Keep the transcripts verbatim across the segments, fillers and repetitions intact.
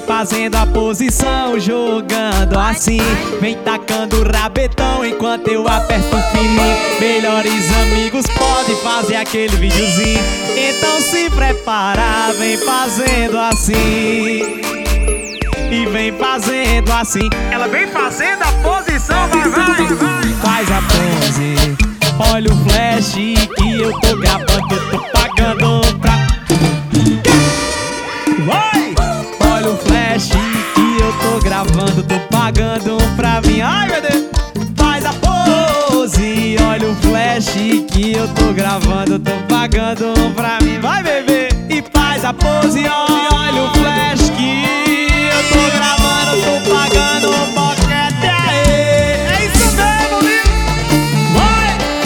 fazendo a posição, jogando assim. Vem tacando o rabetão enquanto eu aperto o fininho. Melhores amigos podem fazer aquele videozinho. Então se prepara, vem fazendo assim. E vem fazendo assim. Ela vem fazendo a posição, vai, vai, vai. Faz a pose, olha o flash que eu tô gravando, tô pagando pra... Vai! Olha o flash que eu tô gravando, tô pagando pra mim. Ai, meu Deus! Faz a pose, olha o flash que eu tô gravando, tô pagando pra mim. Vai, bebê! E faz a pose, olha o flash que eu tô gravando, tô pagando o boquete. Aê! É isso mesmo, lindo! Vai!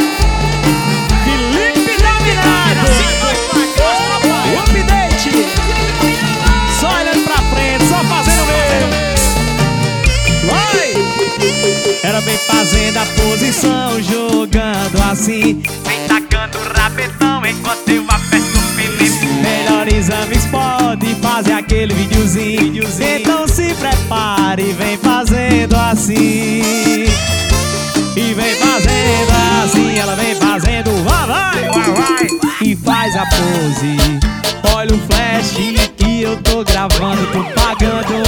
Felipe Dominado! O update! Só olhando pra frente, só fazendo mesmo. Vai! Ela vem fazendo a posição, jogando assim. Vem tacando o rabetão enquanto eu aperto o Felipe. Melhores amigos podem fazer aquele videozinho. Então se prepare e vem fazendo assim. E vem fazendo assim, ela vem fazendo, vai, vai, vai, vai. E faz a pose, olha o flash que eu tô gravando, tô pagando